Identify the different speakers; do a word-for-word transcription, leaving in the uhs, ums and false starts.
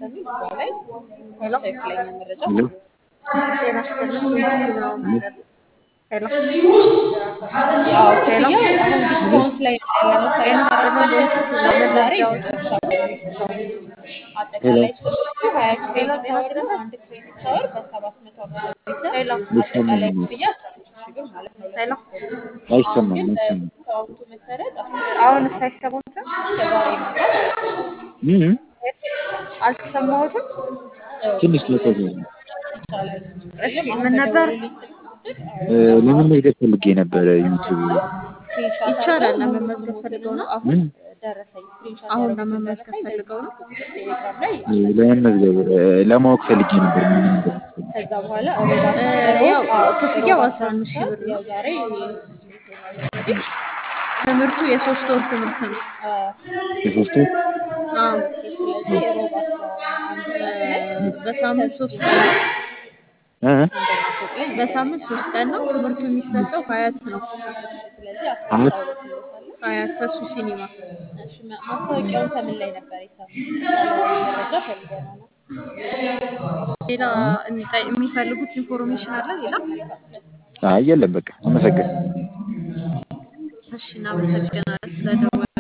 Speaker 1: ስለሚል እዛ ላይ
Speaker 2: ሄሎ
Speaker 1: ትክክለኛ መረጃ
Speaker 3: ሄሎ
Speaker 1: ማግኘት
Speaker 2: ጤና ይስጥልኝ። ዩቲዩብ ነው የምንደርስ። ሄሎ
Speaker 1: ያው
Speaker 2: ሄሎ
Speaker 1: ክፍያው አሁን
Speaker 2: ሄሎ
Speaker 1: ዲስካውንት ላይ ነው ያለነው
Speaker 2: ጤና
Speaker 1: ሰላሳ አራት
Speaker 2: ይስጥልን።
Speaker 1: ፐርሰንት
Speaker 2: በዩቲዩብ
Speaker 1: ነው።
Speaker 2: ነው
Speaker 1: ዛሬ
Speaker 2: የምንደርስ።
Speaker 1: የመጨረሻ ቀን ነው ዲስካውንቱ።
Speaker 3: ሄሎ
Speaker 1: አጠቃላይ ትምህርቱ ሀያ
Speaker 2: ሄሎ
Speaker 1: ክሬዲት
Speaker 2: ጤና
Speaker 1: አወር ነው።
Speaker 2: ይስጥልን።
Speaker 1: አንድ ክሬዲት አወር በሰባት መቶ ሀምሳ ክሬዲት
Speaker 2: ሄሎ
Speaker 1: አጠቃላይ
Speaker 3: አይሰማኝም
Speaker 1: ክፍያ አስራ አምስት ሺህ ብር ማለት ነው
Speaker 2: ሄሎ
Speaker 1: ለሶስት ወር። አሁን
Speaker 3: አይሰማም
Speaker 1: ግን
Speaker 3: አይሰማም
Speaker 1: በዲስካውንቱ መሰረት አስር ሺህ ብር
Speaker 2: አሁንስ አይሰሙትም?
Speaker 1: እስከ ዛሬ ማታ ማለት ነው።
Speaker 3: ምን
Speaker 2: አልሰማሁትም።
Speaker 3: ትንሽ ለቆየ
Speaker 1: ይቻላል።
Speaker 2: እሺ
Speaker 1: ወይም አሁን
Speaker 2: ምን ነበር?
Speaker 1: በደወሉልኝ ስልክ ቁጥር
Speaker 3: እ ለመመዝገብ ፈልጌ ነበረ ዩቲዩብ
Speaker 1: ስክሪንሻት
Speaker 2: ይቻላል።
Speaker 1: አድርገው ሙሉ
Speaker 2: ለመመዝገብ ፈልገው
Speaker 1: ስሞትንና
Speaker 2: ነው አሁን
Speaker 3: ምን
Speaker 1: ደረሰኝ ስክሪንሻት
Speaker 2: አሁን
Speaker 1: ያደረጉትን
Speaker 2: ለመመዝገብ
Speaker 1: ደረሰኝ በዚህ
Speaker 2: ፈልገው ነው።
Speaker 1: ስልክ ቁጥር ቴሌግራም ላይ
Speaker 3: እ
Speaker 1: ይልኩልኛል።
Speaker 3: ለመመዝገብ እ ለማወቅ ፈልጌ ነበር ምን እንደምትፈልግ
Speaker 1: ከዛ በኋላ ሮብ
Speaker 2: እ
Speaker 1: አስራ ሮብ
Speaker 2: ያው
Speaker 1: አዎ
Speaker 2: ክፍያው
Speaker 1: ሮብ
Speaker 2: አስራ
Speaker 1: አስራ አንድ
Speaker 2: አምስት ሺህ
Speaker 1: ሰዓት
Speaker 2: ብር ነው።
Speaker 1: ያው ዛሬ እንዴት ሆኗል እንግዲህ
Speaker 2: ትምህርቱ የሶስት ወር ትምህርት ነው።
Speaker 1: አዎ
Speaker 3: የሶስት ወር
Speaker 2: አዎ
Speaker 1: ኦኬ። ስለዚህ ሮብ አስራ አንድ
Speaker 2: እ
Speaker 1: ሰዓት ላይ
Speaker 2: በሳምንት
Speaker 1: ተስፉ
Speaker 2: ሶስት ቀን ነው።
Speaker 3: እ
Speaker 1: አንደኛ ፎቅ ላይ
Speaker 2: በሳምንት
Speaker 1: ይገኛል።
Speaker 2: ሶስት ቀን ነው። ትምህርቱ የሚሰጠው ሀያት ነው።
Speaker 1: እሺ ስለዚህ አስራ አንድ
Speaker 3: አመት
Speaker 1: አውርቼልዎታለሁ።
Speaker 2: ሀያት ተሱ ሲኒማ።
Speaker 1: እሺ ማ- ማስታወቂያውን ከምን ላይ ነበር የሰሙት? የተሻለ መረጃ ፈልገነው ነው።
Speaker 2: ሌላ የሚጠ- የሚፈልጉት ኢንፎርሜሽን አለ ሌላ?
Speaker 3: አይ የለም በቃ አመሰግናለሁ።
Speaker 2: እሺ እናመሰግናለን ስለደወሉ።